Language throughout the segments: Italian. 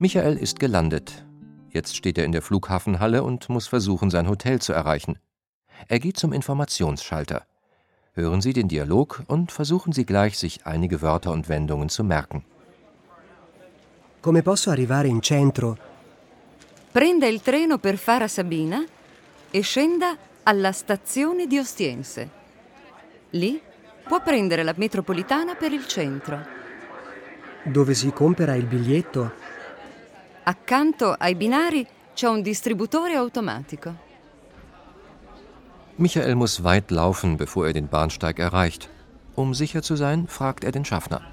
Michael ist gelandet. Jetzt steht er in der Flughafenhalle und muss versuchen, sein Hotel zu erreichen. Er geht zum Informationsschalter. Hören Sie den Dialog und versuchen Sie gleich, sich einige Wörter und Wendungen zu merken. Come posso arrivare in centro? Prenda il treno per Fara Sabina e scenda alla stazione di Ostiense. Lì può prendere la metropolitana per il centro. Dove si compra il biglietto? Accanto ai binari c'è un distributore automatico. Michael muss weit laufen, bevor er den Bahnsteig erreicht. Um sicher zu sein, fragt er den Schaffner.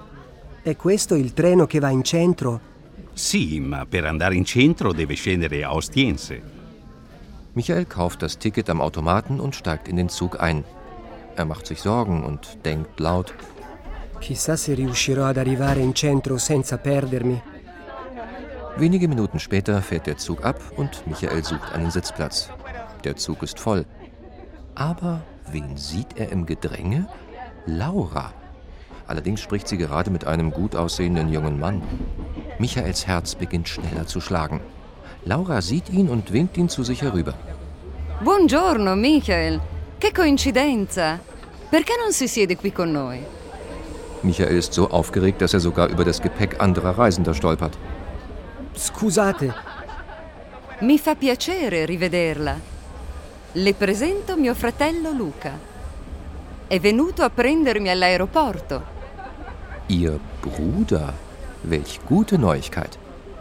È questo il treno che va in centro? Sì, ma per andare in centro deve scendere a Ostiense. Michael kauft das Ticket am Automaten und steigt in den Zug ein. Er macht sich Sorgen und denkt laut: Chissà se riuscirò ad arrivare in centro senza perdermi. Wenige Minuten später fährt der Zug ab und Michael sucht einen Sitzplatz. Der Zug ist voll. Aber wen sieht er im Gedränge? Laura. Allerdings spricht sie gerade mit einem gut aussehenden jungen Mann. Michaels Herz beginnt schneller zu schlagen. Laura sieht ihn und winkt ihn zu sich herüber. Buongiorno, Michael. Che coincidenza. Perché non si siede qui con noi? Michael ist so aufgeregt, dass er sogar über das Gepäck anderer Reisender stolpert. Scusate. Mi fa piacere rivederla. Le presento mio fratello Luca. È venuto a prendermi all'aeroporto. Ihr Bruder? Welch gute Neuigkeit.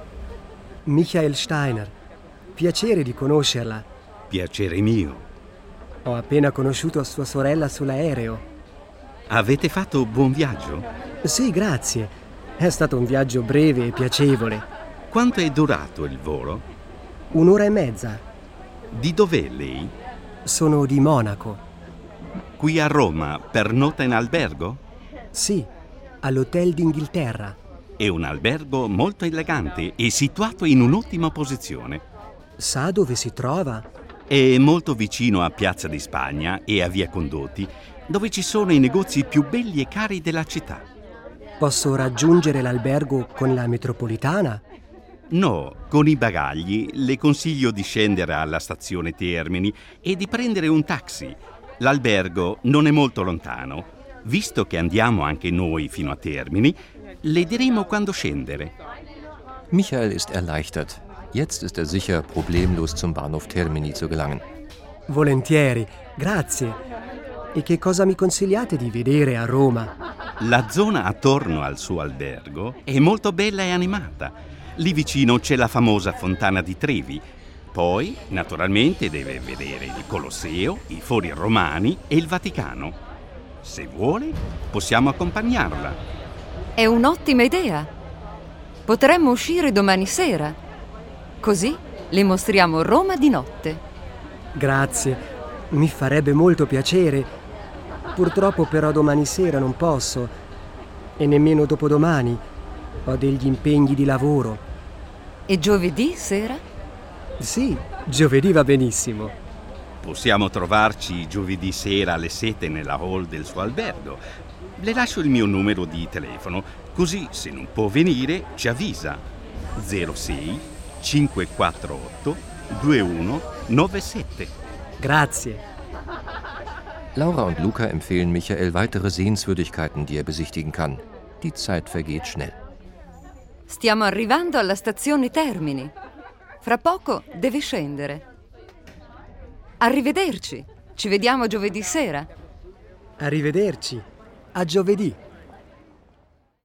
Michael Steiner. Piacere di conoscerla. Piacere mio. Ho appena conosciuto sua sorella sull'aereo. Avete fatto buon viaggio? Sì, grazie. È stato un viaggio breve e piacevole. Quanto è durato il volo? 1 ora e mezza. Di dov'è lei? Sono di Monaco. Qui a Roma, pernota in albergo? Sì, all'Hotel d'Inghilterra. È un albergo molto elegante e situato in un'ottima posizione. Sa dove si trova? È molto vicino a Piazza di Spagna e a Via Condotti, dove ci sono i negozi più belli e cari della città. Posso raggiungere l'albergo con la metropolitana? No, con i bagagli le consiglio di scendere alla stazione Termini e di prendere un taxi. L'albergo non è molto lontano. Visto che andiamo anche noi fino a Termini, le diremo quando scendere. Michael ist erleichtert. Jetzt ist er sicher, problemlos zum Bahnhof Termini zu gelangen. Volentieri, grazie. E che cosa mi consigliate di vedere a Roma? La zona attorno al suo albergo è molto bella e animata. Lì vicino c'è la famosa Fontana di Trevi. Poi, naturalmente, deve vedere il Colosseo, i Fori Romani e il Vaticano. Se vuole, possiamo accompagnarla. È un'ottima idea. Potremmo uscire domani sera. Così le mostriamo Roma di notte. Grazie, mi farebbe molto piacere. Purtroppo però domani sera non posso. E nemmeno dopodomani. Ho degli impegni di lavoro. E giovedì sera? Sì, giovedì va benissimo. Possiamo trovarci giovedì sera alle 7 nella hall del suo albergo. Le lascio il mio numero di telefono, così se non può venire ci avvisa. 06 548 2197. Grazie. Laura und Luca empfehlen Michael weitere Sehenswürdigkeiten, die er besichtigen kann. Die Zeit vergeht schnell. Stiamo arrivando alla stazione Termini. Fra poco deve scendere. Arrivederci. Ci vediamo giovedì sera. Arrivederci. A giovedì.